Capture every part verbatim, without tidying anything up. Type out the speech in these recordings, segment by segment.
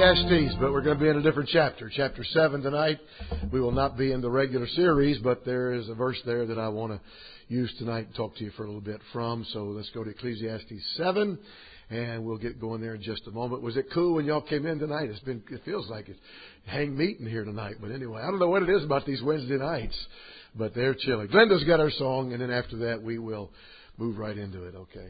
Ecclesiastes, but we're going to be in a different chapter. Chapter seven tonight. We will not be in the regular series, but there is a verse there that I want to use tonight and talk to you for a little bit from. So let's go to Ecclesiastes seven, and we'll get going there in just a moment. Was it cool when y'all came in tonight? It's been, it feels like it's hang meat in here tonight. But anyway, I don't know what it is about these Wednesday nights, but they're chilly. Glenda's got our song, and then after that we will move right into it, okay?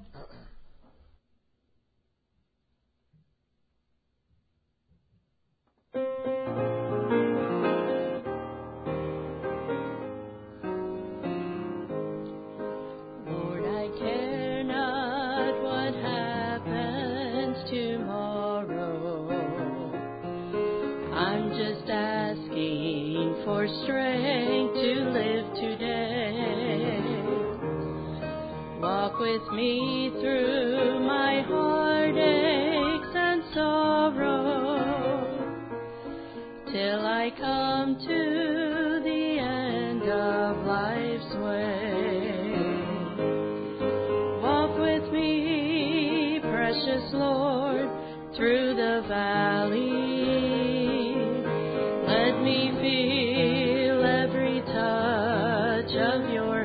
For strength to live today. Walk with me through my heartaches and sorrow till I come to the end of life's way. Walk with me, precious Lord, through the valley. Let me feel of your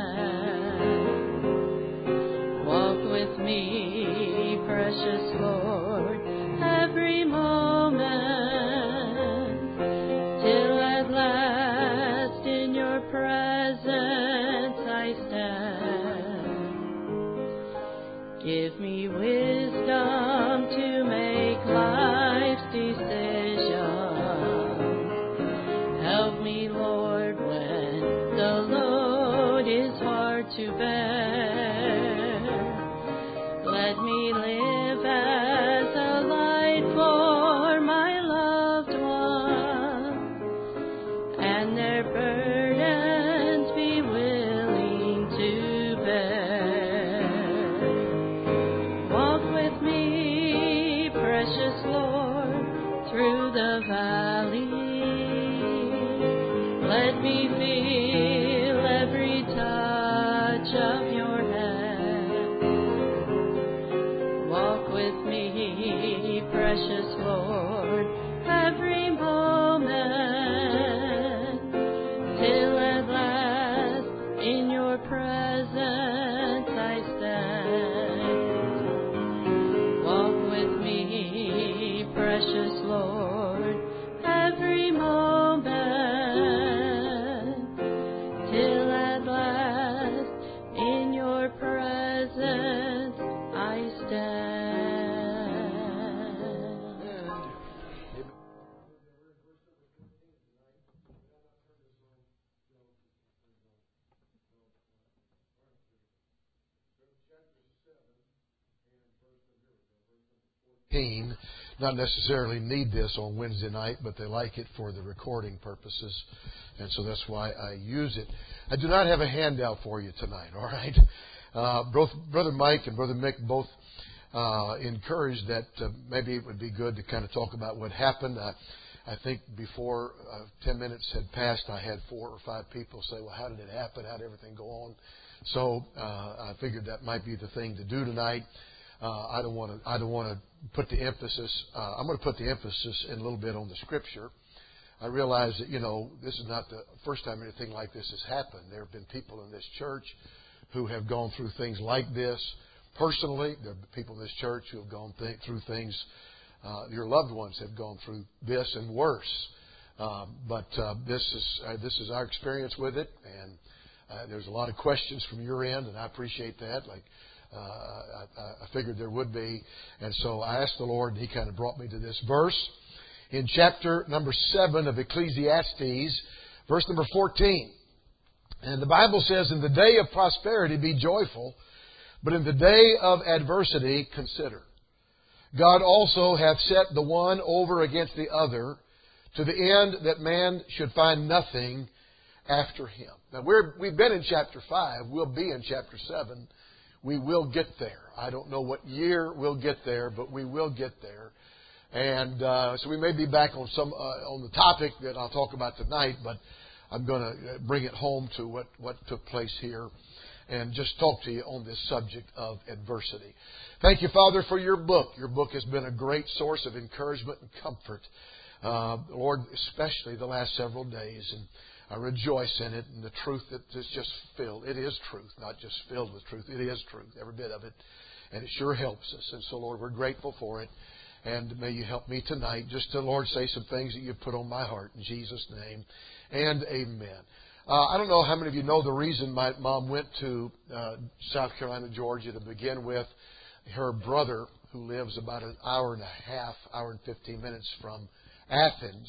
hand. Walk with me, precious Lord, every moment, till at last in your presence I stand. Give me wisdom to make life's decisions. Help me, Lord, when the load is hard to bear. Let me live as a light for my loved ones, and their burdens be willing to bear. Walk with me, precious Lord, through the valley. Let me feel every touch of your hand. Walk with me, precious Lord, every moment, till at last in your presence I stand. Walk with me, precious Lord, every moment, till at last in your presence I stand. Not necessarily need this on Wednesday night, but they like it for the recording purposes, and so that's why I use it. I do not have a handout for you tonight, all right? Uh, both Brother Mike and Brother Mick both uh, encouraged that uh, maybe it would be good to kind of talk about what happened. I, I think before uh, ten minutes had passed, I had four or five people say, well, how did it happen? How did everything go on? So uh, I figured that might be the thing to do tonight. Uh, I don't want to. I don't want to put the emphasis. Uh, I'm going to put the emphasis in a little bit on the Scripture. I realize that you know this is not the first time anything like this has happened. There have been people in this church who have gone through things like this personally. There have been people in this church who have gone th- through things. Uh, your loved ones have gone through this and worse. Um, but uh, this is uh, this is our experience with it, and uh, there's a lot of questions from your end, and I appreciate that. Like. Uh, I, I figured there would be. And so I asked the Lord, and He kind of brought me to this verse. In chapter number seven of Ecclesiastes, verse number fourteen. And the Bible says, in the day of prosperity be joyful, but in the day of adversity consider. God also hath set the one over against the other, to the end that man should find nothing after him. Now, we're, we've been in chapter five. We'll be in chapter seven. We will get there. I don't know what year we'll get there, but we will get there. And uh, so we may be back on some uh, on the topic that I'll talk about tonight, but I'm going to bring it home to what, what took place here. and just talk to you on this subject of adversity. Thank you, Father, for your book. Your book has been a great source of encouragement and comfort, uh, Lord, especially the last several days. And I rejoice in it and the truth that is just filled. It is truth, not just filled with truth. It is truth, every bit of it. And it sure helps us. And so, Lord, we're grateful for it. And may you help me tonight just to, Lord, say some things that you've put on my heart. In Jesus' name. And amen. Uh, I don't know how many of you know the reason my mom went to uh, South Carolina, Georgia to begin with. Her brother, who lives about an hour and a half, hour and fifteen minutes from Athens,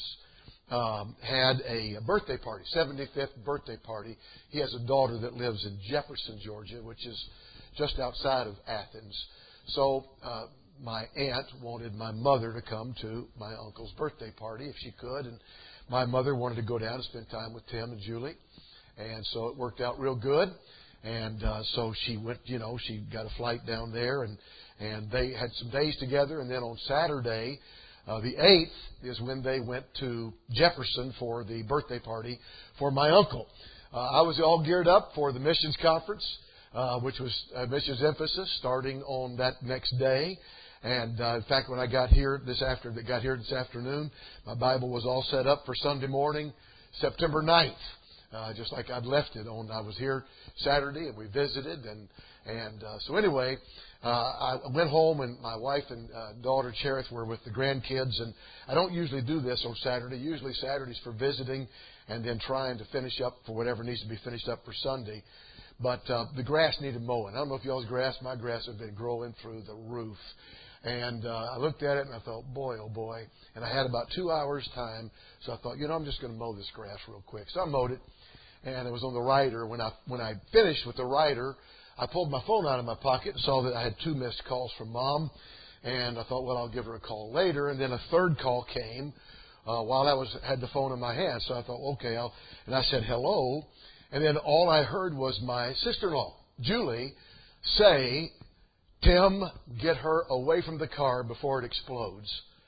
um, had a birthday party, seventy-fifth birthday party. He has a daughter that lives in Jefferson, Georgia, which is just outside of Athens. So uh, my aunt wanted my mother to come to my uncle's birthday party if she could, and my mother wanted to go down and spend time with Tim and Julie, and so it worked out real good. And uh, so she went, you know, she got a flight down there, and, and they had some days together. And then on Saturday, uh, the eighth, is when they went to Jefferson for the birthday party for my uncle. Uh, I was all geared up for the missions conference, uh, which was a missions emphasis starting on that next day. And uh, in fact, when I got here this after got here this afternoon, my Bible was all set up for Sunday morning, September ninth. Uh, just like I'd left it on. I was here Saturday and we visited, and and uh, so anyway, uh, I went home and my wife and uh, daughter Cherith were with the grandkids, and I don't usually do this on Saturday. Usually Saturday's for visiting and then trying to finish up for whatever needs to be finished up for Sunday. But uh, the grass needed mowing. I don't know if y'all's grass. My grass had been growing through the roof. And uh, I looked at it and I thought, boy, oh boy. And I had about two hours time, so I thought, you know, I'm just going to mow this grass real quick. So I mowed it. And it was on the rider. When I when I finished with the rider, I pulled my phone out of my pocket and saw that I had two missed calls from Mom. And I thought, well, I'll give her a call later. And then a third call came uh, while I was had the phone in my hand. So I thought, okay, I'll, and I said hello. And then all I heard was my sister-in-law, Julie, say, Tim, get her away from the car before it explodes.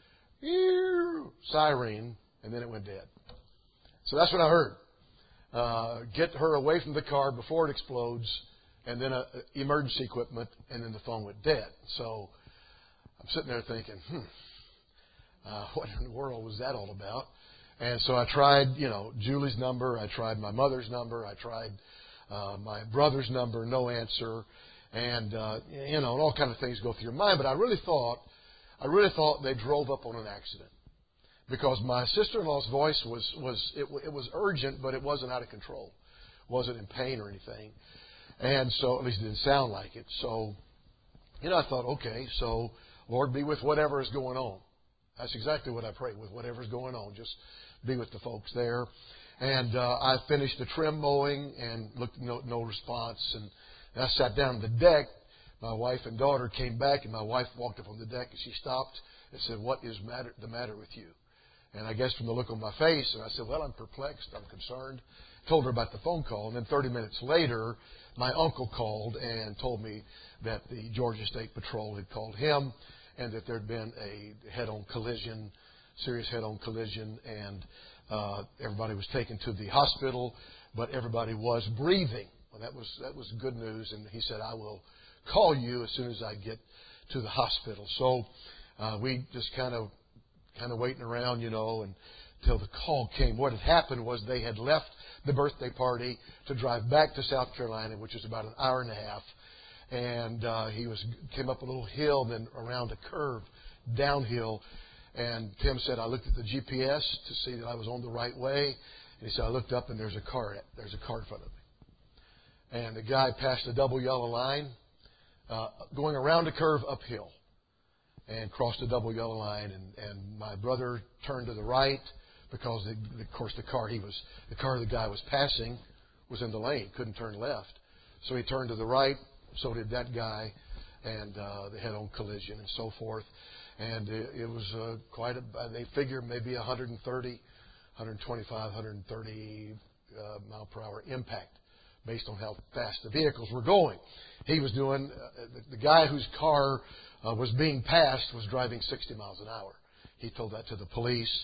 Siren, and then it went dead. So that's what I heard. Uh, get her away from the car before it explodes, and then uh, emergency equipment, and then the phone went dead. So I'm sitting there thinking, hmm, uh, what in the world was that all about? And so I tried, you know, Julie's number. I tried my mother's number. I tried uh, my brother's number. No answer. And, uh, you know, and all kind of things go through your mind. But I really thought, I really thought they drove up on an accident. Because my sister-in-law's voice was, was it, it was urgent, but it wasn't out of control. It wasn't in pain or anything. And so, at least it didn't sound like it. So, you know, I thought, okay, so, Lord, be with whatever is going on. That's exactly what I prayed, with whatever's going on. Just be with the folks there. And uh, I finished the trim mowing and looked, no, no response. And I sat down on the deck. My wife and daughter came back, and my wife walked up on the deck, and she stopped and said, what is matter, the matter with you? And I guess from the look on my face, and I said, well, I'm perplexed, I'm concerned. Told her about the phone call, and then thirty minutes later, my uncle called and told me that the Georgia State Patrol had called him and that there had been a head-on collision, serious head-on collision, and uh, everybody was taken to the hospital, but everybody was breathing. Well, that was that was good news, and he said, I will call you as soon as I get to the hospital. So uh, we just kind of kind of waiting around, you know, and until the call came. What had happened was they had left the birthday party to drive back to South Carolina, which is about an hour and a half. And uh, he was came up a little hill, then around a curve, downhill. And Tim said, I looked at the G P S to see that I was on the right way. And he said, I looked up and there's a car. There's a car in front of me. And the guy passed a double yellow line, uh, going around a curve uphill, and crossed a double yellow line. And, and my brother turned to the right because, the, of course, the car he was, the car the guy was passing was in the lane, couldn't turn left. So he turned to the right. So did that guy, and uh, they had on collision and so forth. And it, it was uh, quite a. They figure maybe one thirty, one twenty-five, one thirty uh, mile per hour impact, based on how fast the vehicles were going. He was doing. Uh, the, the guy whose car uh, was being passed was driving sixty miles an hour. He told that to the police,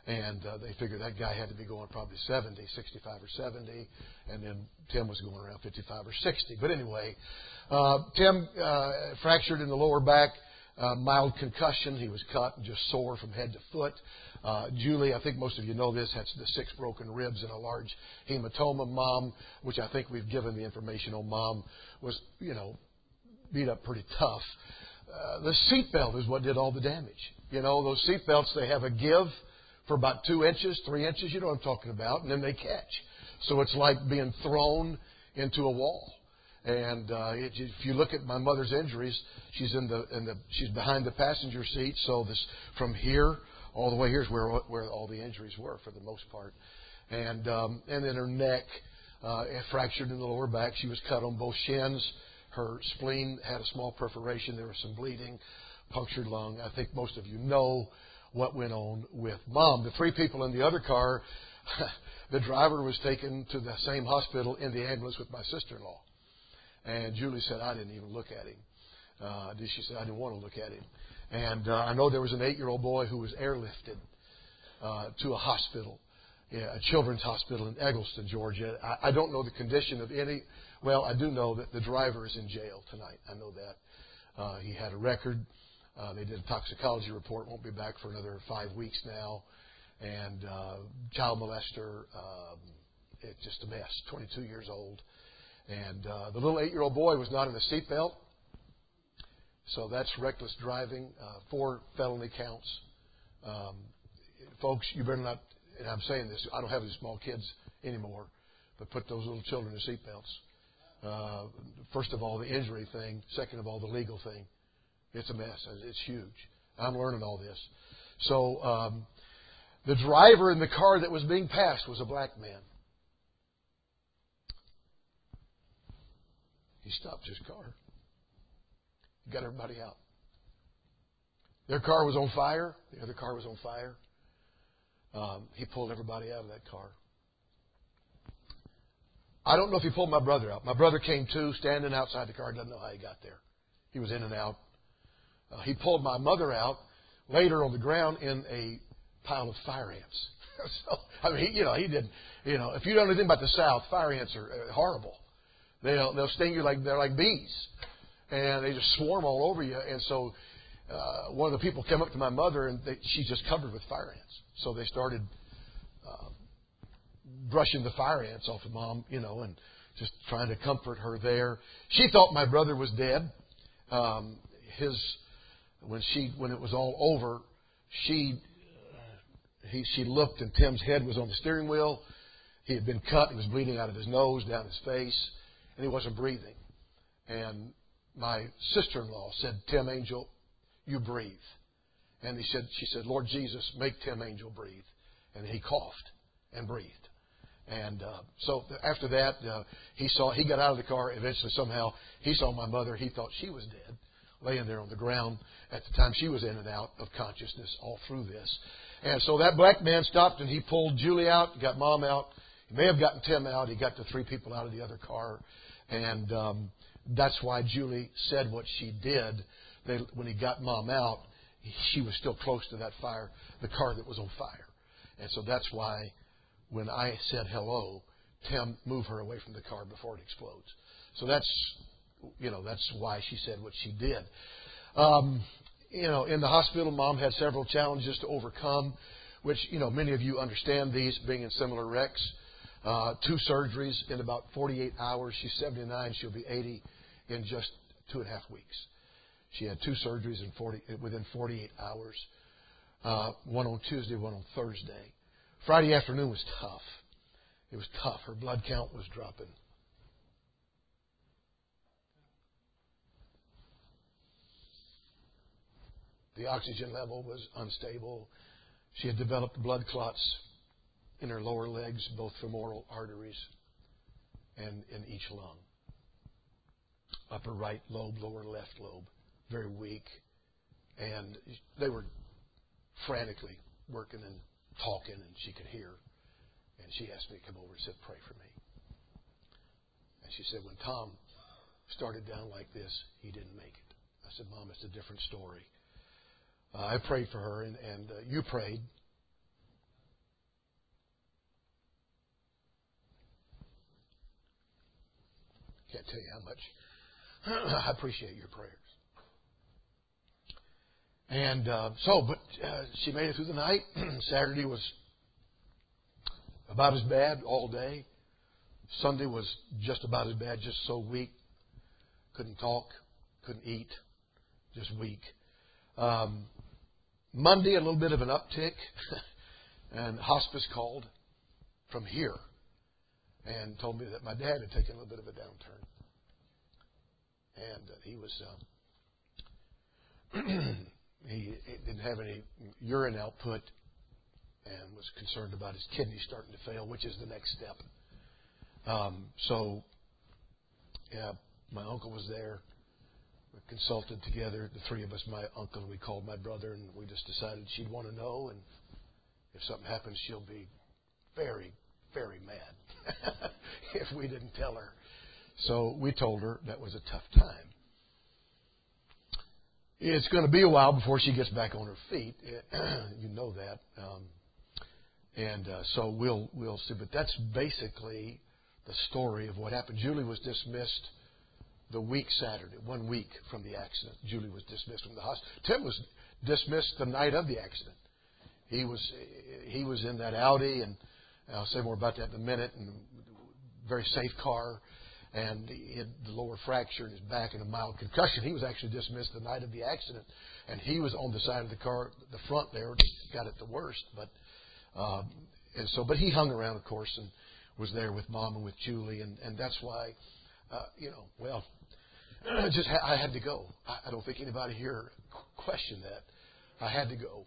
And uh, they figured that guy had to be going probably seventy, sixty-five or seventy. And then Tim was going around fifty-five or sixty. But anyway, uh, Tim uh, fractured in the lower back, uh, mild concussion. He was cut and just sore from head to foot. Uh, Julie, I think most of you know this, had the six broken ribs and a large hematoma. Mom, which I think we've given the information on, Mom was, you know, beat up pretty tough. Uh, the seatbelt is what did all the damage. You know, those seatbelts, they have a give for about two inches, three inches, you know what I'm talking about, and then they catch. So it's like being thrown into a wall. And uh, it, if you look at my mother's injuries, she's in the, in the she's behind the passenger seat. So this from here all the way here is where where all the injuries were for the most part. And um, and then her neck uh, fractured in the lower back. She was cut on both shins. Her spleen had a small perforation. There was some bleeding, punctured lung. I think most of you know what went on with Mom. The three people in the other car, the driver was taken to the same hospital in the ambulance with my sister-in-law. And Julie said, I didn't even look at him. Uh, she said, I didn't want to look at him. And uh, I know there was an eight-year-old boy who was airlifted uh, to a hospital, yeah, a children's hospital in Eggleston, Georgia. I, I don't know the condition of any. Well, I do know that the driver is in jail tonight. I know that. Uh, he had a record. Uh, they did a toxicology report. Won't be back for another five weeks now. And uh, child molester. Um, it's just a mess. twenty-two years old. And uh, the little eight-year-old boy was not in a seatbelt. So that's reckless driving. Uh, four felony counts. Um, folks, you better not, and I'm saying this, I don't have any small kids anymore, but put those little children in seatbelts. Uh, first of all, the injury thing. Second of all, the legal thing. It's a mess. It's huge. I'm learning all this. So um, the driver in the car that was being passed was a black man. He stopped his car. He got everybody out. Their car was on fire. The other car was on fire. Um, he pulled everybody out of that car. I don't know if he pulled my brother out. My brother came too, standing outside the car. Doesn't know how he got there. He was in and out. Uh, he pulled my mother out later on the ground in a pile of fire ants. So, I mean, he, you know, he did. You know, if you know anything about the South, fire ants are uh, horrible. They'll they'll sting you like they're like bees, and they just swarm all over you. And so, uh, one of the people came up to my mother, and they, she's just covered with fire ants. So they started uh, brushing the fire ants off of Mom, you know, and just trying to comfort her there. She thought my brother was dead. Um, his when she when it was all over, she uh, he she looked, and Tim's head was on the steering wheel. He had been cut. He was bleeding out of his nose, down his face, and he wasn't breathing. And my sister-in-law said, "Tim Angel, you breathe." And he said, she said, "Lord Jesus, make Tim Angel breathe." And he coughed and breathed. And uh, so after that, uh, he saw he got out of the car. Eventually, somehow, he saw my mother. He thought she was dead, laying there on the ground. At the time, she was in and out of consciousness all through this. And so that black man stopped, and he pulled Julie out, got Mom out. He may have gotten Tim out. He got the three people out of the other car. And um, that's why Julie said what she did. They, when he got Mom out, she was still close to that fire, the car that was on fire. And so that's why when I said hello, Tim, move her away from the car before it explodes. So that's, you know, that's why she said what she did. Um, you know, in the hospital, Mom had several challenges to overcome, which, you know, many of you understand these, being in similar wrecks. Uh, two surgeries in about forty-eight hours. She's seventy-nine. She'll be eighty in just two and a half weeks. She had two surgeries in forty within forty-eight hours. Uh, one on Tuesday, one on Thursday. Friday afternoon was tough. It was tough. Her blood count was dropping. The oxygen level was unstable. She had developed blood clots in her lower legs, both femoral arteries and in each lung. Upper right lobe, lower left lobe, very weak. And they were frantically working and talking, and she could hear. And she asked me to come over and said, "Pray for me." And she said, when Tom started down like this, he didn't make it. I said, "Mom, it's a different story." Uh, I prayed for her, and, and uh, you prayed. can't tell you how much I appreciate your prayers. And uh, so, but uh, she made it through the night. Saturday was about as bad all day. Sunday was just about as bad, just so weak. Couldn't talk, couldn't eat, just weak. Um, Monday, a little bit of an uptick, and hospice called from here and told me that my dad had taken a little bit of a downturn. And uh, he was, uh, he, he didn't have any urine output and was concerned about his kidneys starting to fail, which is the next step. Um, so, yeah, my uncle was there. We consulted together, the three of us, my uncle, we called my brother, and we just decided she'd want to know, and if something happens, she'll be very, very mad if we didn't tell her. So we told her that was a tough time. It's going to be a while before she gets back on her feet. You know that. Um, and uh, so we'll we'll see. But that's basically the story of what happened. Julie was dismissed the week Saturday, one week from the accident. Julie was dismissed from the hospital. Tim was dismissed the night of the accident. He was he was in that Audi, and I'll say more about that in a minute, and very safe car, and he had the lower fracture in his back and a mild concussion. He was actually dismissed the night of the accident, and he was on the side of the car, the front there, got it the worst. But um, and so, but he hung around, of course, and was there with Mom and with Julie, and, and that's why, uh, you know, well, just ha- I had to go. I, I don't think anybody here questioned that. I had to go.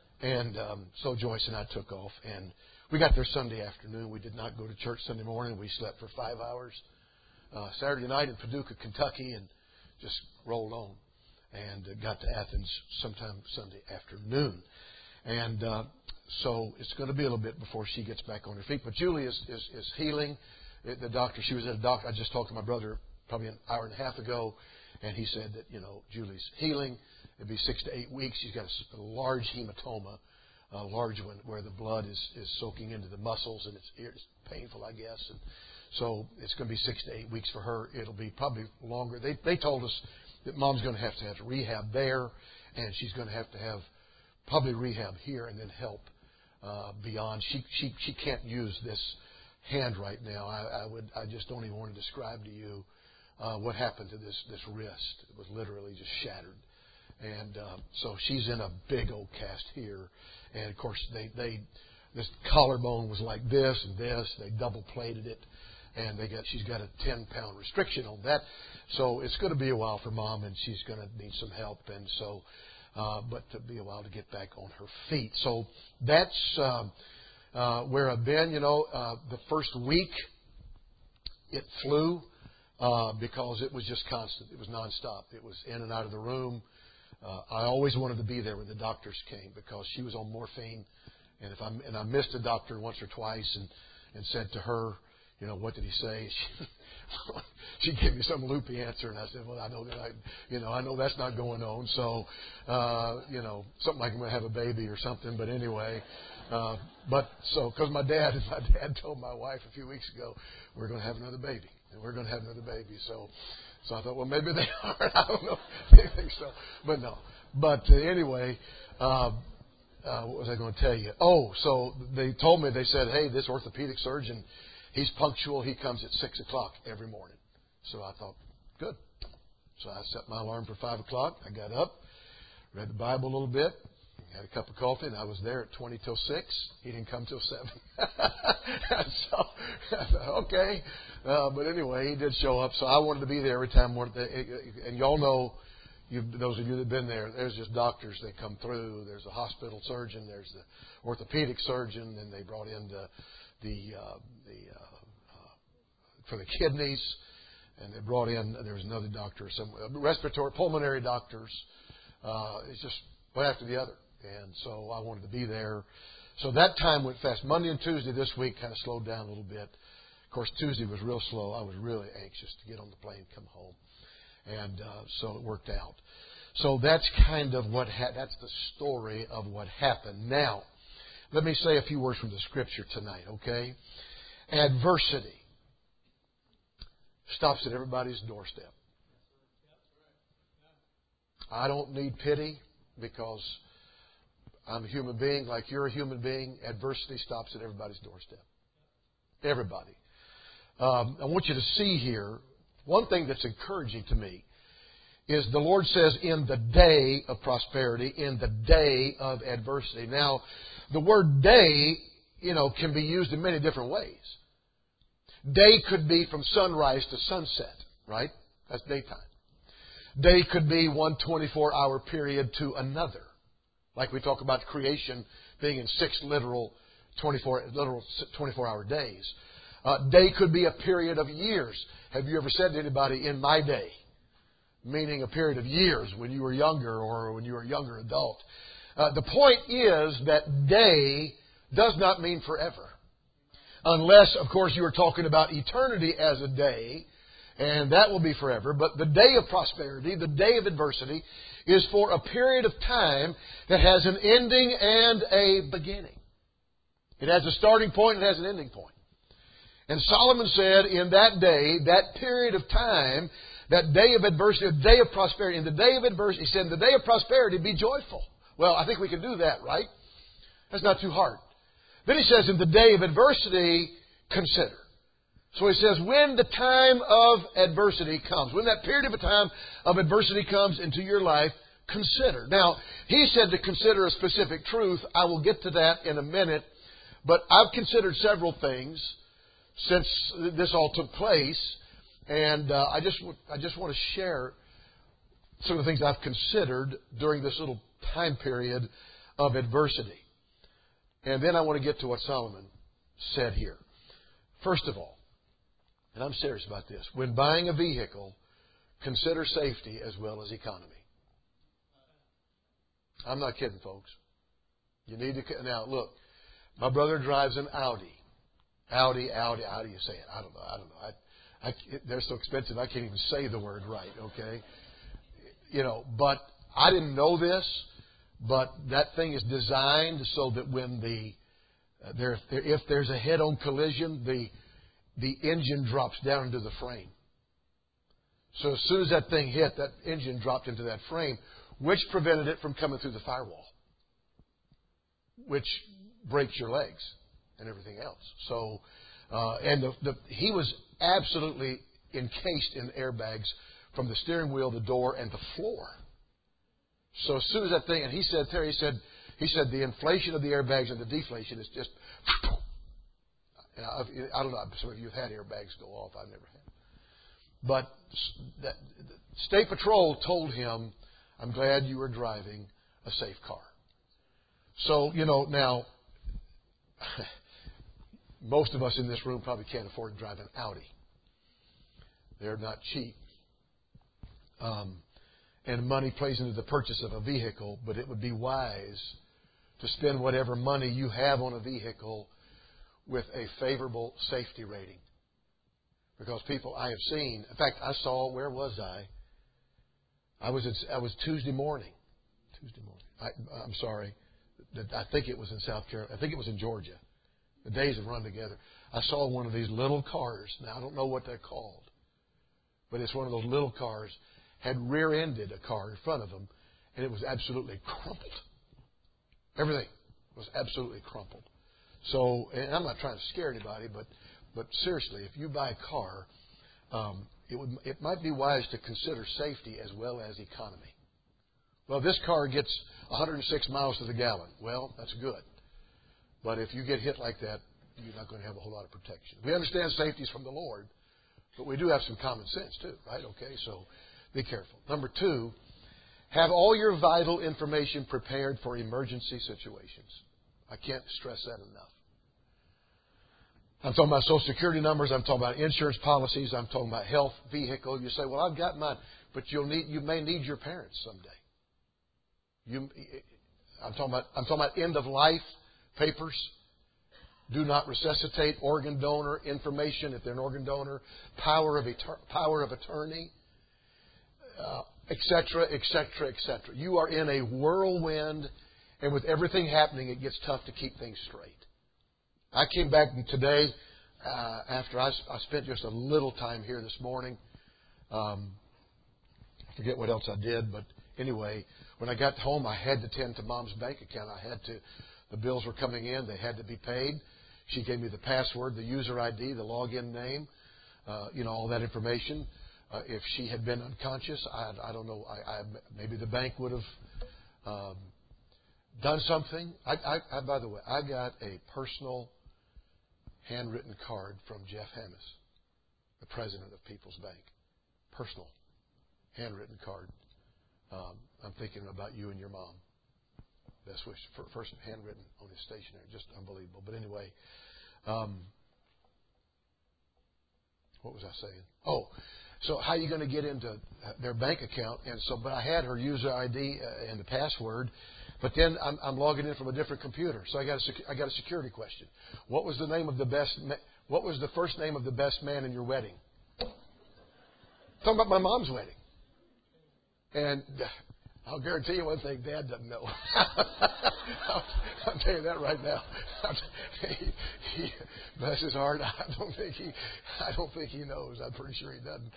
And um, so Joyce and I took off, and we got there Sunday afternoon. We did not go to church Sunday morning. We slept for five hours uh, Saturday night in Paducah, Kentucky, and just rolled on and uh, got to Athens sometime Sunday afternoon. And uh, so it's going to be a little bit before she gets back on her feet. But Julie is, is, is healing. The doctor, she was at a doctor. I just talked to my brother probably an hour and a half ago, and he said that, you know, Julie's healing. It'd be six to eight weeks. She's got a, a large hematoma, a large one, where the blood is, is soaking into the muscles, and it's, it's painful, I guess. And so it's going to be six to eight weeks for her. It'll be probably longer. They they told us that Mom's going to have to have rehab there, and she's going to have to have probably rehab here, and then help uh, beyond. She she she can't use this hand right now. I, I would I just don't even want to describe to you uh, what happened to this this wrist. It was literally just shattered. And uh, so she's in a big old cast here, and of course they they this collarbone was like this and this. They double plated it, and they got she's got a ten pound restriction on that. So it's going to be a while for Mom, and she's going to need some help. And so, uh, but to be a while to get back on her feet. So that's uh, uh, where I've been. You know, uh, the first week it flew uh, because it was just constant. It was nonstop. It was in and out of the room. Uh, I always wanted to be there when the doctors came because she was on morphine, and if I and I missed a doctor once or twice, and and said to her, you know, what did he say? She, she gave me some loopy answer, and I said, well, I know that I, you know, I know that's not going on. So, uh, you know, something like I'm going to have a baby or something. But anyway, uh, but so because my dad, my dad told my wife a few weeks ago we're going to have another baby, and we're going to have another baby. So. So I thought, well, maybe they are. I don't know. I think so. But no. But uh, anyway, uh, uh, what was I going to tell you? Oh, so they told me, they said, hey, this orthopedic surgeon, he's punctual. He comes at six o'clock every morning. So I thought, good. So I set my alarm for five o'clock. I got up, read the Bible a little bit, had a cup of coffee, and I was there at twenty till six. He didn't come till seven. So I thought, okay. Uh, but anyway, he did show up, so I wanted to be there every time. And y'all know, you, those of you that have been there, there's just doctors that come through. There's a hospital surgeon. There's the orthopedic surgeon. And they brought in the, the, uh, the uh, uh, for the kidneys. And they brought in, there was another doctor, some respiratory, pulmonary doctors. Uh, it's just one after the other. And so I wanted to be there. So that time went fast. Monday and Tuesday this week kind of slowed down a little bit. Of course, Tuesday was real slow. I was really anxious to get on the plane and come home. And uh, so it worked out. So that's kind of what, ha- that's the story of what happened. Now, let me say a few words from the Scripture tonight, okay? Adversity stops at everybody's doorstep. I don't need pity because I'm a human being like you're a human being. Adversity stops at everybody's doorstep. Everybody. Um, I want you to see here, one thing that's encouraging to me is the Lord says in the day of prosperity, in the day of adversity. Now, the word day, you know, can be used in many different ways. Day could be from sunrise to sunset, right? That's daytime. Day could be one twenty-four hour period to another. Like we talk about creation being in six literal twenty-four, literal twenty-four hour days. Uh, day could be a period of years. Have you ever said to anybody, in my day? Meaning a period of years when you were younger or when you were a younger adult. Uh, the point is that day does not mean forever. Unless, of course, you are talking about eternity as a day, and that will be forever. But the day of prosperity, the day of adversity, is for a period of time that has an ending and a beginning. It has a starting point and it has an ending point. And Solomon said in that day, that period of time, that day of adversity, the day of prosperity, in the day of adversity, he said, in the day of prosperity, be joyful. Well, I think we can do that, right? That's not too hard. Then he says, in the day of adversity, consider. So he says, when the time of adversity comes, when that period of a time of adversity comes into your life, consider. Now, he said to consider a specific truth. I will get to that in a minute. But I've considered several things since this all took place. And uh, I just I just want to share some of the things I've considered during this little time period of adversity. And then I want to get to what Solomon said here. First of all, and I'm serious about this, when buying a vehicle, consider safety as well as economy. I'm not kidding, folks. You need to... Now, look, my brother drives an Audi. Audi, Audi, how do you say it? I don't know. I don't know. I, I, they're so expensive, I can't even say the word right, okay? You know, but I didn't know this, but that thing is designed so that when the... Uh, there, there, if there's a head-on collision, the the engine drops down into the frame. So as soon as that thing hit, that engine dropped into that frame, which prevented it from coming through the firewall, which breaks your legs and everything else. So, uh, and the, the, he was absolutely encased in airbags from the steering wheel, the door, and the floor. So as soon as that thing, and he said, Terry, he said, he said the inflation of the airbags and the deflation is just, I don't know, some of you have had airbags go off. I've never had. But that, State Patrol told him, I'm glad you were driving a safe car. So, you know, now, most of us in this room probably can't afford to drive an Audi. They're not cheap. Um, and money plays into the purchase of a vehicle, but it would be wise to spend whatever money you have on a vehicle with a favorable safety rating. Because people I have seen, in fact, I saw, where was I? I was at, I was Tuesday morning. Tuesday morning. I, I'm sorry. I think it was in South Carolina. I think it was in Georgia. The days have run together. I saw one of these little cars. Now, I don't know what they're called. But it's one of those little cars. Had rear-ended a car in front of them. And it was absolutely crumpled. Everything was absolutely crumpled. So, and I'm not trying to scare anybody, but but seriously, if you buy a car, um, it would it might be wise to consider safety as well as economy. Well, this car gets one hundred six miles to the gallon. Well, that's good. But if you get hit like that, you're not going to have a whole lot of protection. We understand safety is from the Lord, but we do have some common sense too, right? Okay, so be careful. Number two, have all your vital information prepared for emergency situations. I can't stress that enough. I'm talking about Social Security numbers. I'm talking about insurance policies. I'm talking about health, vehicle. You say, well, I've got mine. But you'll need, you may need your parents someday. You, I'm talking about, I'm talking about end of life papers. Do not resuscitate, organ donor information if they're an organ donor, power of, eter- power of attorney, uh, et cetera, et cetera, et cetera. You are in a whirlwind, and with everything happening, it gets tough to keep things straight. I came back today uh, after I, I spent just a little time here this morning, um, I forget what else I did, but anyway, when I got home, I had to tend to Mom's bank account. I had to, the bills were coming in. They had to be paid. She gave me the password, the user I D, the login name, uh, you know, all that information. Uh, if she had been unconscious, I, I don't know, I, I, maybe the bank would have um, done something. I, I, I, by the way, I got a personal handwritten card from Jeff Hammis, the president of People's Bank. Personal handwritten card. Um, I'm thinking about you and your mom. Best wish. First handwritten on his stationery. Just unbelievable. But anyway, um, what was I saying? Oh, so how are you going to get into their bank account? And so, but I had her user I D and the password. But then I'm, I'm logging in from a different computer. So I got a, I got a security question. What was the name of the best? What was the first name of the best man in your wedding? Talking about my mom's wedding. And I'll guarantee you one thing: Dad doesn't know. I'll, I'll tell you that right now. he, he, bless his heart, I don't think he, I don't think he knows. I'm pretty sure he doesn't.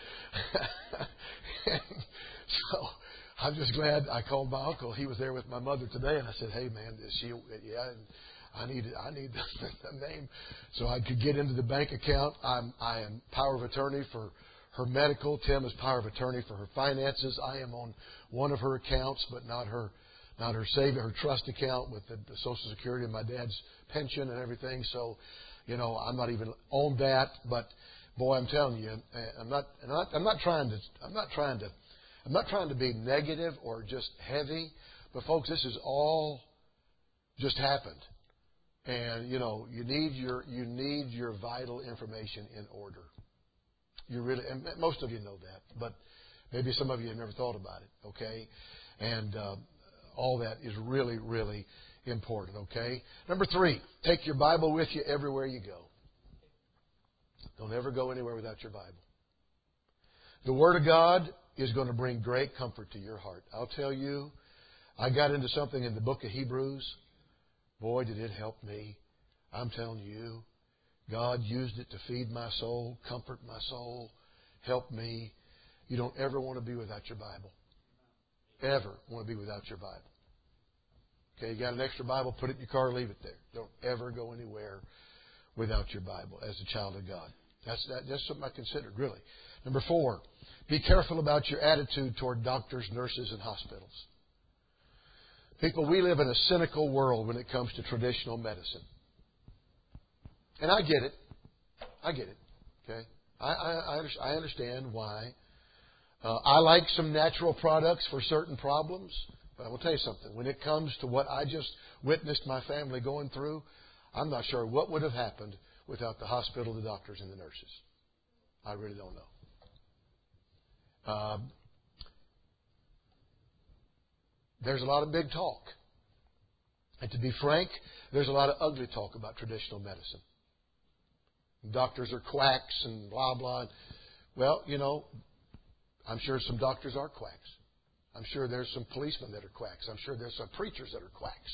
And so I'm just glad I called my uncle. He was there with my mother today, and I said, "Hey, man, is she? Yeah, and I need I need the, the name so I could get into the bank account. I'm I am power of attorney for her medical. Tim is power of attorney for her finances. I am on one of her accounts, but not her, not her saving, her trust account with the, the Social Security and my dad's pension and everything. So, you know, I'm not even on that. But boy, I'm telling you, I'm not, I'm not, I'm not trying to, I'm not trying to, I'm not trying to be negative or just heavy. But folks, this is all just happened, and you know, you need your, you need your vital information in order. You really, and most of you know that, but maybe some of you have never thought about it, okay? And uh, all that is really, really important, okay? Number three, take your Bible with you everywhere you go. Don't ever go anywhere without your Bible. The Word of God is going to bring great comfort to your heart. I'll tell you, I got into something in the book of Hebrews. Boy, did it help me. I'm telling you. God used it to feed my soul, comfort my soul, help me. You don't ever want to be without your Bible. Ever want to be without your Bible. Okay, you got an extra Bible, put it in your car, leave it there. Don't ever go anywhere without your Bible as a child of God. That's that, that's something I considered, really. Number four, be careful about your attitude toward doctors, nurses, and hospitals. People, we live in a cynical world when it comes to traditional medicine. And I get it. I get it. Okay? I, I, I understand why. Uh, I like some natural products for certain problems. But I will tell you something. When it comes to what I just witnessed my family going through, I'm not sure what would have happened without the hospital, the doctors, and the nurses. I really don't know. Um, there's a lot of big talk. And to be frank, there's a lot of ugly talk about traditional medicine. Doctors are quacks and blah, blah. Well, you know, I'm sure some doctors are quacks. I'm sure there's some policemen that are quacks. I'm sure there's some preachers that are quacks.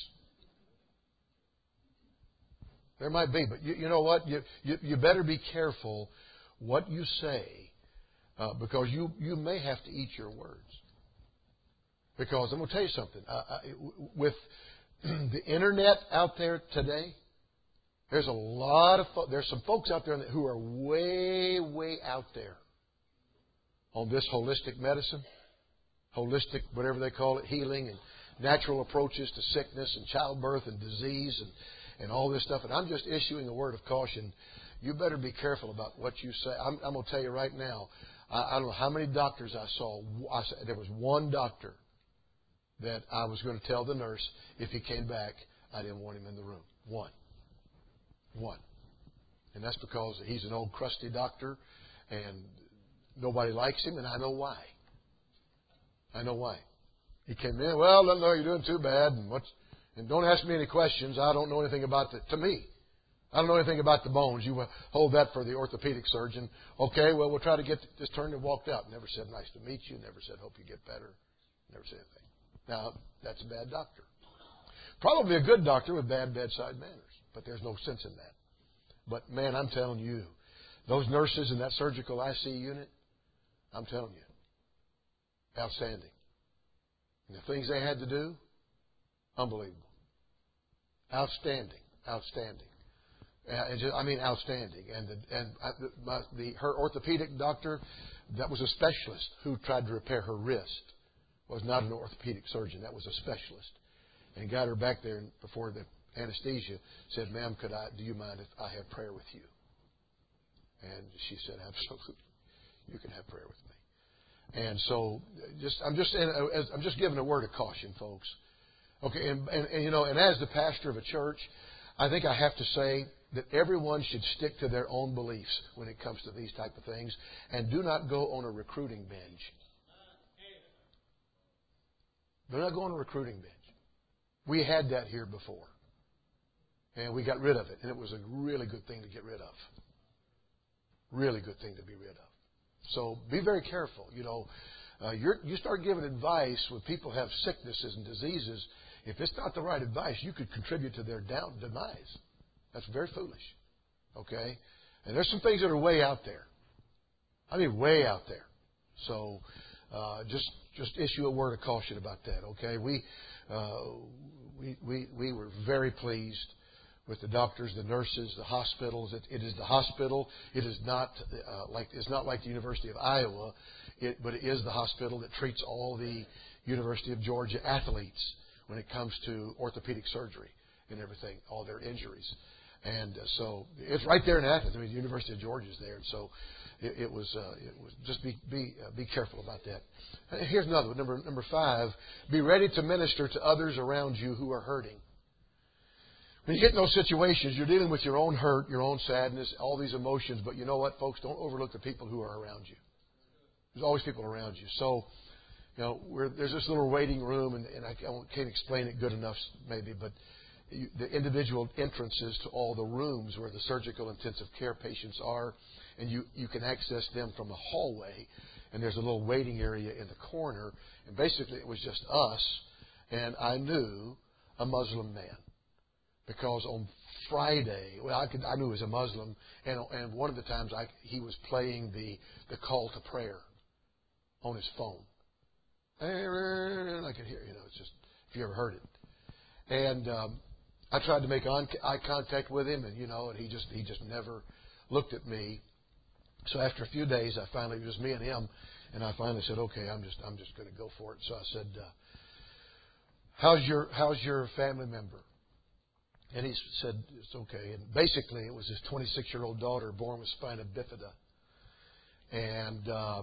There might be, but you, you know what? You, you, you better be careful what you say uh, because you, you may have to eat your words. Because I'm going to tell you something. Uh, I, with the Internet out there today, There's a lot of fo- there's some folks out there who are way, way out there on this holistic medicine, holistic, whatever they call it, healing and natural approaches to sickness and childbirth and disease and, and all this stuff. And I'm just issuing a word of caution. You better be careful about what you say. I'm, I'm going to tell you right now, I, I don't know how many doctors I saw. I, there was one doctor that I was going to tell the nurse if he came back, I didn't want him in the room. One. One. And that's because he's an old crusty doctor and nobody likes him, and I know why. I know why. He came in, well, no, you're doing too bad, and what's, and don't ask me any questions. I don't know anything about the, to me, I don't know anything about the bones. You hold that for the orthopedic surgeon. Okay, well, we'll try to get this turned and walked out. Never said nice to meet you. Never said hope you get better. Never said anything. Now, that's a bad doctor. Probably a good doctor with bad bedside manners, but there's no sense in that. But, man, I'm telling you, those nurses in that surgical I C U unit, I'm telling you, outstanding. And the things they had to do, unbelievable. Outstanding. Outstanding. Uh, just, I mean, outstanding. And, the, and I, the, my, the, her orthopedic doctor, that was a specialist who tried to repair her wrist, was not an orthopedic surgeon. That was a specialist. And got her back there before the anesthesia, said, ma'am, could I, do you mind if I have prayer with you? And she said, absolutely. You can have prayer with me. And so, just I'm just I'm just giving a word of caution, folks. Okay, and, and, and you know, and as the pastor of a church, I think I have to say that everyone should stick to their own beliefs when it comes to these type of things, and do not go on a recruiting binge. Do not go on a recruiting binge. We had that here before, and we got rid of it, and it was a really good thing to get rid of. Really good thing to be rid of. So be very careful. You know, uh, you're, you start giving advice when people have sicknesses and diseases. If it's not the right advice, you could contribute to their down, demise. That's very foolish. Okay? And there's some things that are way out there. I mean, way out there. So uh, just just issue a word of caution about that. Okay? We uh, we we we were very pleased with the doctors, the nurses, the hospitals. It, it is the hospital. It is not uh, like it's not like the University of Iowa, it, but it is the hospital that treats all the University of Georgia athletes when it comes to orthopedic surgery and everything, all their injuries. And uh, so it's right there in Athens. I mean, the University of Georgia is there, and so it, it was. Uh, it was just be be uh, be careful about that. Uh, here's another one. Number number five: be ready to minister to others around you who are hurting. When you get in those situations, you're dealing with your own hurt, your own sadness, all these emotions. But you know what, folks? Don't overlook the people who are around you. There's always people around you. So, you know, we're, there's this little waiting room, and, and I can't explain it good enough, maybe, but you, the individual entrances to all the rooms where the surgical intensive care patients are, and you, you can access them from a hallway, and there's a little waiting area in the corner. And basically, it was just us, and I knew a Muslim man. Because on Friday, well, I, could, I knew he was a Muslim, and, and one of the times I, he was playing the, the call to prayer on his phone. And I could hear, you know, it's just, if you ever heard it. And um, I tried to make on, eye contact with him, and, you know, and he just he just never looked at me. So after a few days, I finally, it was me and him, and I finally said, okay, I'm just I'm just going to go for it. So I said, uh, how's your how's your family member? And he said, it's okay. And basically, it was his twenty-six-year-old daughter born with spina bifida. And uh,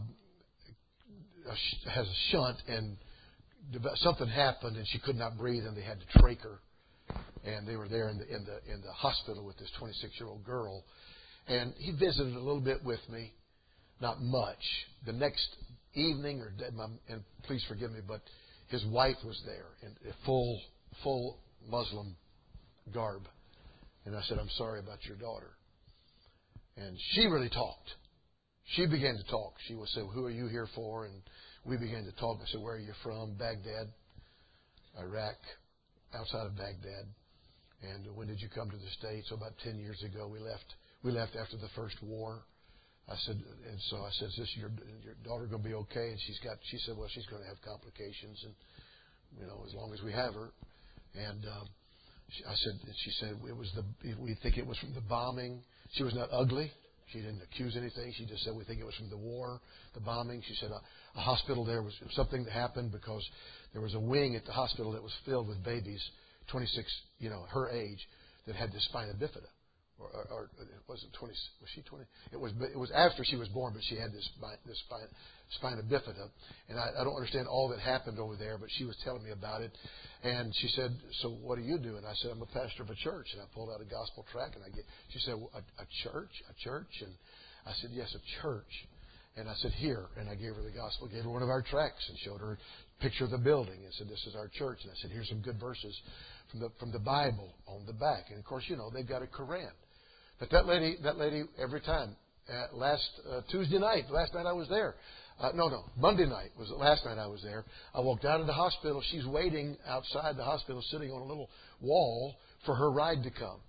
has a shunt, and something happened, and she could not breathe, and they had to trach her. And they were there in the, in the, in the hospital with this twenty-six-year-old girl. And he visited a little bit with me, not much. The next evening, or and please forgive me, but his wife was there in a full, full Muslim garb. And I said, I'm sorry about your daughter. And she really talked. She began to talk. She would say, who are you here for? And we began to talk. I said, where are you from? Baghdad, Iraq, outside of Baghdad. And when did you come to the States? So about ten years ago, we left. We left after the first war. I said, and so I said, is this your, your daughter going to be okay? And she's got, she said, well, she's going to have complications. And, you know, as long as we have her. And, um, I said, she said it was the, we think it was from the bombing. She was not ugly. She didn't accuse anything. She just said, we think it was from the war, the bombing. She said a, a hospital there was something that happened because there was a wing at the hospital that was filled with babies, twenty-six, you know, her age, that had this spina bifida. Or, or, or it wasn't twenty, was she twenty? It was, it was after she was born, but she had this, this spina, spina bifida. And I, I don't understand all that happened over there, but she was telling me about it. And she said, so what do you do? And I said, I'm a pastor of a church. And I pulled out a gospel tract, and I get, she said, well, a, a church? A church? And I said, yes, a church. And I said, here. And I gave her the gospel, gave her one of our tracts, and showed her a picture of the building, and said, this is our church. And I said, here's some good verses from the, from the Bible on the back. And of course, you know, they've got a Quran. But that lady, that lady, every time, uh, last uh, Tuesday night, last night I was there. Uh, no, no, Monday night was the last night I was there. I walked out of the hospital. She's waiting outside the hospital, sitting on a little wall for her ride to come.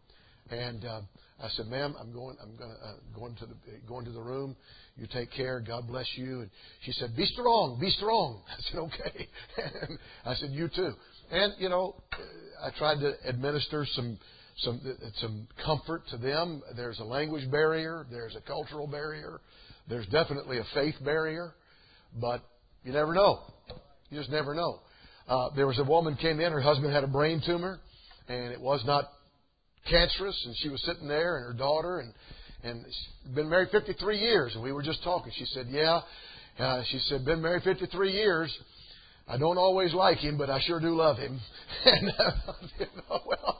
And uh, I said, "Ma'am, I'm going. I'm going to uh, going to the going to the room. You take care. God bless you." And she said, "Be strong. Be strong." I said, "Okay." And I said, "You too." And you know, I tried to administer some some some comfort to them. There's a language barrier. There's a cultural barrier. There's definitely a faith barrier. But you never know. You just never know. Uh, there was a woman came in. Her husband had a brain tumor, and it was not cancerous, and she was sitting there, and her daughter, and and she'd been married fifty-three years, and we were just talking. She said, "Yeah," uh, she said, "Been married fifty-three years. I don't always like him, but I sure do love him." And uh, you know, well,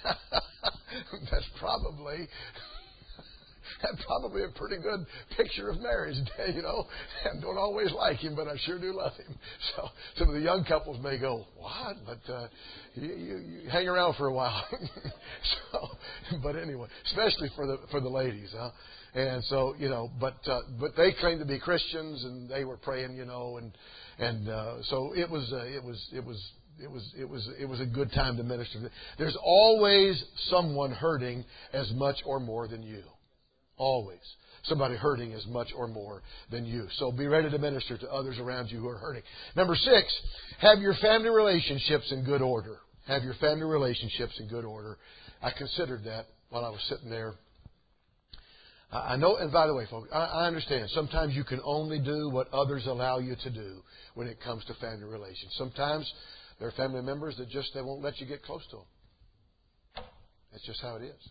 that's probably that's probably a pretty good picture of marriage, you know. I don't always like him, but I sure do love him. So some of the young couples may go, "What?" But uh, you, you, you hang around for a while. So, but anyway, especially for the for the ladies, huh? And so you know, but uh, but they claimed to be Christians, and they were praying, you know, and and uh, so it was uh, it was it was. It was it was it was a good time to minister. There's always someone hurting as much or more than you. Always. Somebody hurting as much or more than you. So be ready to minister to others around you who are hurting. Number six, have your family relationships in good order. Have your family relationships in good order. I considered that while I was sitting there. I know, and by the way, folks, I understand. Sometimes you can only do what others allow you to do when it comes to family relations. Sometimes there are family members that just, they won't let you get close to them. That's just how it is.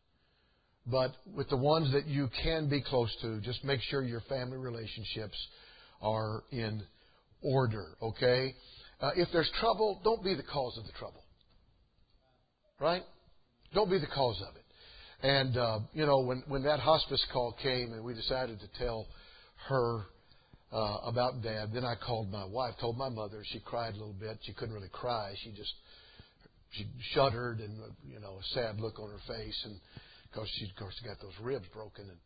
But with the ones that you can be close to, just make sure your family relationships are in order, okay? Uh, if there's trouble, don't be the cause of the trouble. Right? Don't be the cause of it. And, uh, you know, when, when that hospice call came and we decided to tell her uh, about Dad, then I called my wife, told my mother. She cried a little bit. She couldn't really cry. She just she shuddered and, you know, a sad look on her face. And because she, of course, got those ribs broken. And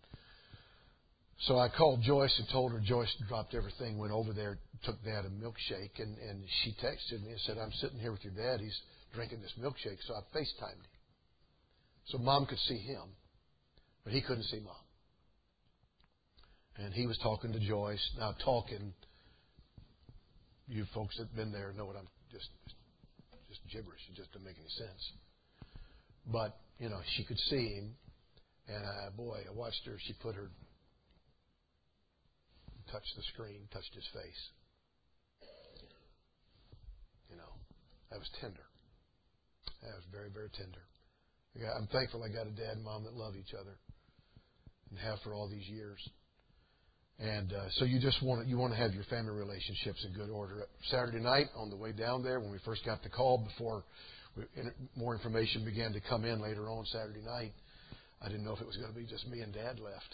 so I called Joyce and told her. Joyce dropped everything, went over there, took Dad a milkshake. And, and she texted me and said, "I'm sitting here with your dad. He's drinking this milkshake." So I FaceTimed him. So Mom could see him, but he couldn't see Mom. And he was talking to Joyce. Now, talking, you folks that have been there know what I'm just, just gibberish. It just doesn't make any sense. But, you know, she could see him. And, uh, boy, I watched her. She put her, touched the screen, touched his face. You know, that was tender. That was very, very tender. I'm thankful I got a dad and mom that love each other and have for all these years. And uh, so you just want to, you want to have your family relationships in good order. Saturday night on the way down there, when we first got the call, before we, more information began to come in later on Saturday night, I didn't know if it was going to be just me and Dad left.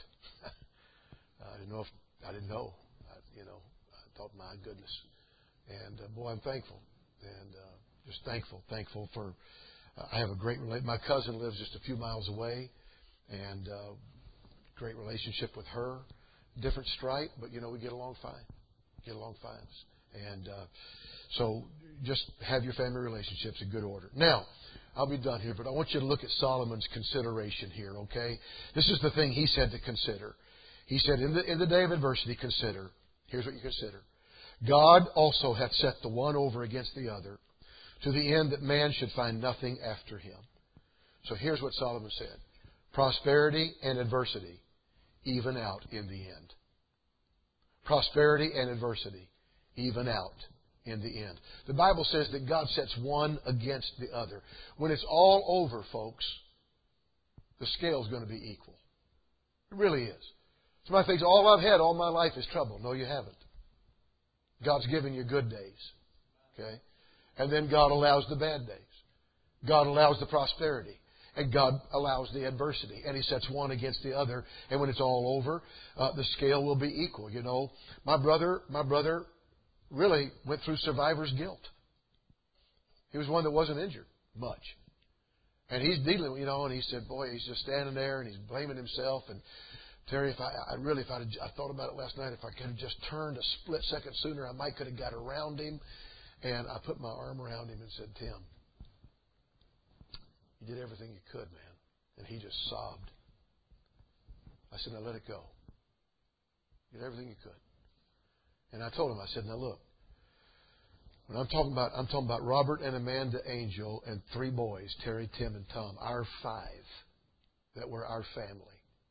I didn't know if I didn't know. I, you know, I thought, my goodness. And uh, boy, I'm thankful, and uh, just thankful, thankful for. Uh, I have a great relationship. My cousin lives just a few miles away, and uh, great relationship with her. Different stripe, but you know we get along fine. Get along fine, and uh, so just have your family relationships in good order. Now, I'll be done here, but I want you to look at Solomon's consideration here. Okay, this is the thing he said to consider. He said, in the in the day of adversity, consider. Here's what you consider: God also hath set the one over against the other, to the end that man should find nothing after him. So here's what Solomon said: prosperity and adversity even out in the end. Prosperity and adversity even out in the end. The Bible says that God sets one against the other. When it's all over, folks, the scale's going to be equal. It really is. Somebody thinks, all I've had all my life is trouble. No, you haven't. God's given you good days. Okay? And then God allows the bad days. God allows the prosperity. And God allows the adversity. And He sets one against the other. And when it's all over, uh, the scale will be equal. You know, my brother, my brother really went through survivor's guilt. He was one that wasn't injured much. And he's dealing, you know, and he said, boy, he's just standing there and he's blaming himself. And Terry, if I, I really, if I'd, I thought about it last night, if I could have just turned a split second sooner, I might could have got around him. And I put my arm around him and said, Tim, you did everything you could, man. And he just sobbed. I said, now let it go. Get everything you could. And I told him, I said, now look, when I'm talking about, I'm talking about Robert and Amanda Angel and three boys, Terry, Tim, and Tom, our five that were our family.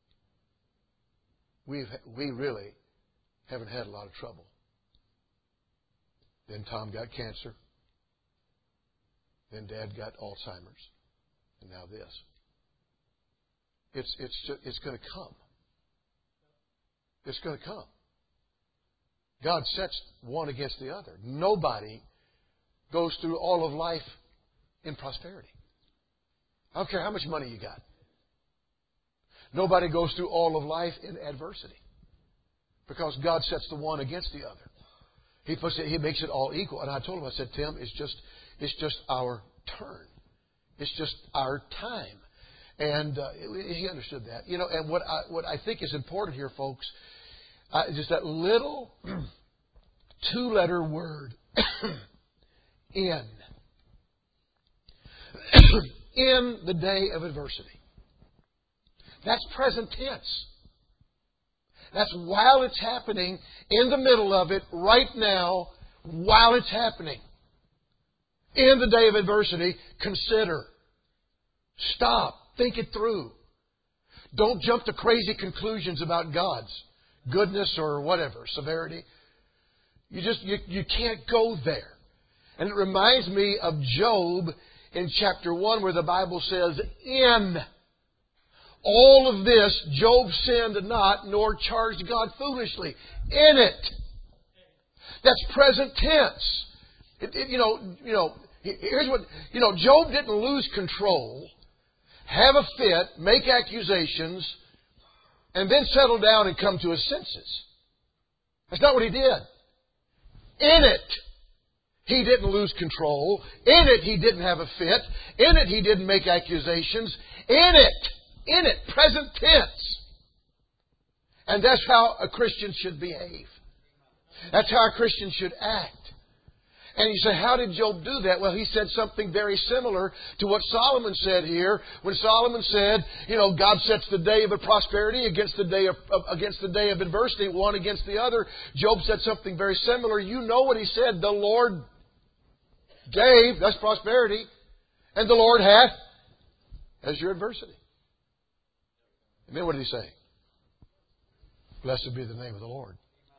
We've, we really haven't had a lot of trouble. Then Tom got cancer. Then Dad got Alzheimer's. And now this. It's, it's, just, it's going to come. It's going to come. God sets one against the other. Nobody goes through all of life in prosperity. I don't care how much money you got. Nobody goes through all of life in adversity. Because God sets the one against the other. He puts it, He makes it all equal. And I told him, I said, Tim, it's just, it's just our turn. It's just our time. And uh, he understood that. You know, and what I, what I think is important here, folks, uh, is just that little two-letter word, in. In the day of adversity. That's present tense. That's while it's happening, in the middle of it, right now, while it's happening. In the day of adversity, consider. Stop. Think it through. Don't jump to crazy conclusions about God's goodness or whatever, severity. You just, you, you can't go there. And it reminds me of Job in chapter one where the Bible says, in all of this, Job sinned not, nor charged God foolishly. In it. That's present tense. It, it, you know, you know, here's what, you know, Job didn't lose control, have a fit, make accusations, and then settle down and come to his senses. That's not what he did. In it, he didn't lose control. In it, he didn't have a fit. In it, he didn't make accusations. In it, in it, present tense. And that's how a Christian should behave. That's how a Christian should act. And you say, how did Job do that? Well, he said something very similar to what Solomon said here. When Solomon said, you know, God sets the day of prosperity against the day of, against the day of adversity, one against the other. Job said something very similar. You know what he said. The Lord gave, that's prosperity, and the Lord hath as your adversity. And then what did he say? Blessed be the name of the Lord.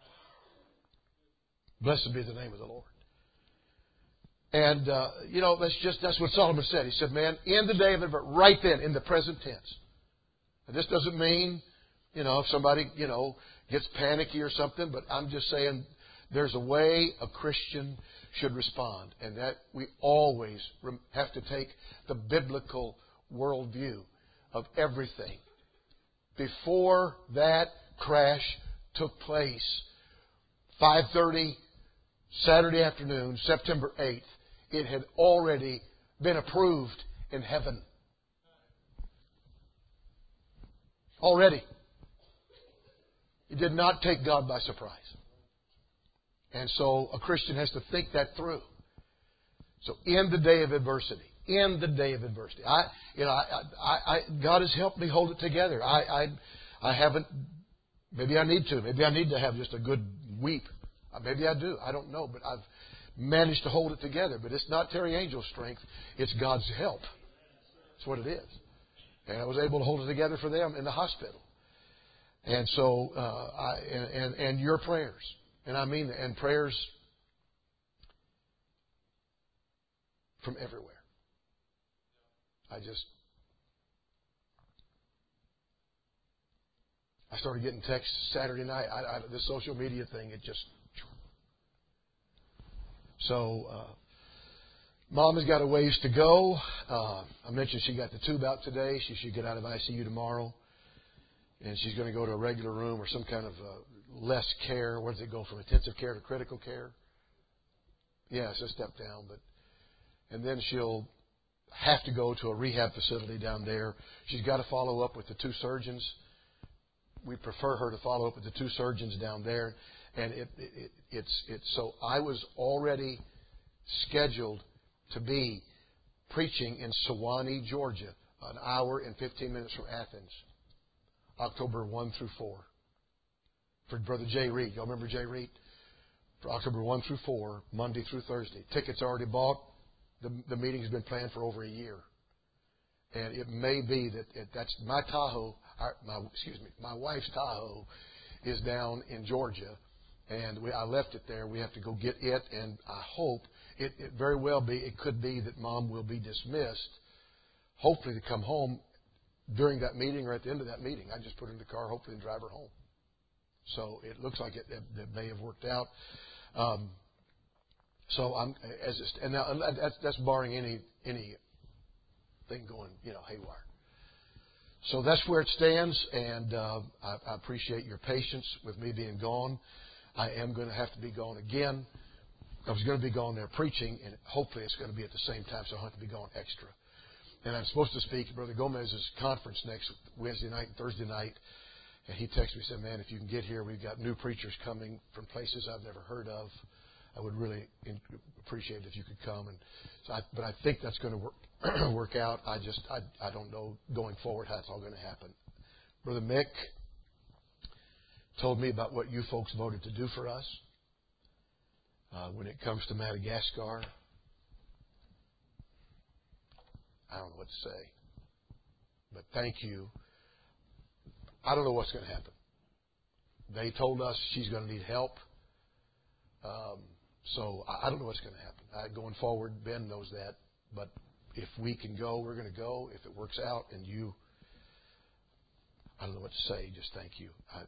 Blessed be the name of the Lord. And, uh, you know, that's just, that's what Solomon said. He said, man, in the day of adversity, right then, in the present tense. And this doesn't mean, you know, if somebody, you know, gets panicky or something, but I'm just saying there's a way a Christian should respond. And that we always have to take the biblical worldview of everything. Before that crash took place, five thirty Saturday afternoon, September eighth, it had already been approved in heaven. Already. It did not take God by surprise. And so a Christian has to think that through. So in the day of adversity, in the day of adversity, I, you know, I, I, I, God has helped me hold it together. I, I, I haven't. Maybe I need to. Maybe I need to have just a good weep. Maybe I do. I don't know. But I've managed to hold it together. But it's not Terry Angel's strength. It's God's help. That's what it is. And I was able to hold it together for them in the hospital. And so, uh, I, and, and, and your prayers. And I mean, and prayers from everywhere. I just, I started getting texts Saturday night. I, I, this social media thing, it just... So, uh, Mom has got a ways to go. Uh, I mentioned she got the tube out today. She should get out of I C U tomorrow. And she's going to go to a regular room or some kind of uh, less care. Where does it go from intensive care to critical care? Yeah, it's a step down. But and then she'll have to go to a rehab facility down there. She's got to follow up with the two surgeons. We prefer her to follow up with the two surgeons down there. And it, it, it's, it's so I was already scheduled to be preaching in Sewanee, Georgia, an hour and fifteen minutes from Athens, October first through fourth. For Brother Jay Reed. Y'all remember Jay Reed? For October first through fourth, Monday through Thursday. Tickets already bought. The, the meeting's been planned for over a year. And it may be that it, that's my Tahoe, our, my, excuse me, my wife's Tahoe is down in Georgia. And we, I left it there. We have to go get it. And I hope, it, it very well be, it could be that Mom will be dismissed, hopefully to come home during that meeting or at the end of that meeting. I just put her in the car, hopefully, and drive her home. So it looks like it, it, it may have worked out. Um, so I'm as it's, and now that's, that's barring any any thing going, you know, haywire. So that's where it stands, and uh, I, I appreciate your patience with me being gone. I am going to have to be gone again. I was going to be gone there preaching, and hopefully it's going to be at the same time, so I don't have to be gone extra. And I'm supposed to speak at Brother Gomez's conference next Wednesday night and Thursday night. And he texted me and said, man, if you can get here, we've got new preachers coming from places I've never heard of. I would really appreciate it if you could come. And so I, but I think that's going to work, work out. I just, I, I don't know going forward how it's all going to happen. Brother Mick told me about what you folks voted to do for us uh, when it comes to Madagascar. I don't know what to say. But thank you. I don't know what's going to happen. They told us she's going to need help. Um, so I, I don't know what's going to happen. I, going forward, Ben knows that. But if we can go, we're going to go. If it works out and you, I don't know what to say. Just thank you. I,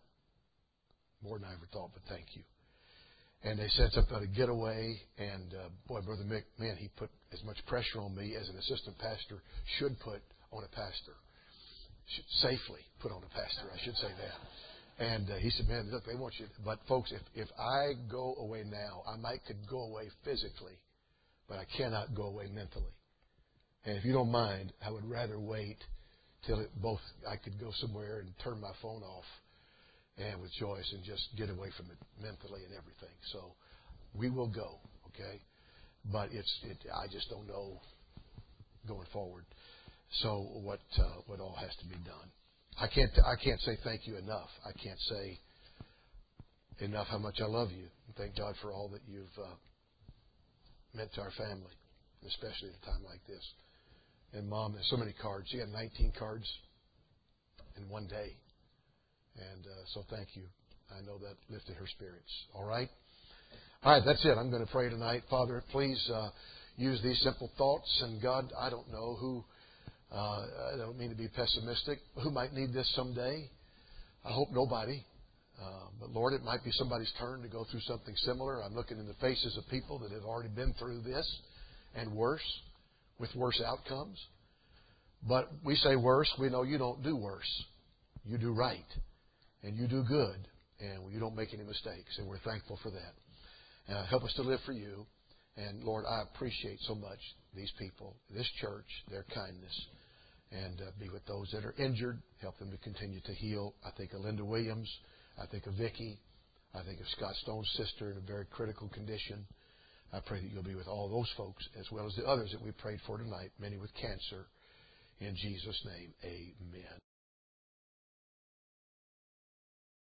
more than I ever thought, but thank you. And they said something about a getaway. And, uh, boy, Brother Mick, man, he put as much pressure on me as an assistant pastor should put on a pastor. Should safely put on a pastor, I should say that. And uh, he said, man, look, they want you. But, folks, if, if I go away now, I might could go away physically, but I cannot go away mentally. And if you don't mind, I would rather wait till it both I could go somewhere and turn my phone off and with Joyce and just get away from it mentally and everything. So we will go, okay? But it's it, I just don't know going forward. So what uh, what all has to be done? I can't I can't say thank you enough. I can't say enough how much I love you. And thank God for all that you've uh, meant to our family, especially at a time like this. And Mom has so many cards. She had nineteen cards in one day. And uh, so thank you. I know that lifted her spirits. All right? All right, that's it. I'm going to pray tonight. Father, please uh, use these simple thoughts. And God, I don't know who, uh, I don't mean to be pessimistic, who might need this someday. I hope nobody. Uh, but Lord, it might be somebody's turn to go through something similar. I'm looking in the faces of people that have already been through this and worse, with worse outcomes. But we say worse. We know you don't do worse. You do right. And you do good. And you don't make any mistakes. And we're thankful for that. Uh, help us to live for you. And Lord, I appreciate so much these people, this church, their kindness. And uh, be with those that are injured. Help them to continue to heal. I think of Linda Williams. I think of Vicki. I think of Scott Stone's sister in a very critical condition. I pray that you'll be with all those folks as well as the others that we prayed for tonight, many with cancer. In Jesus' name, amen.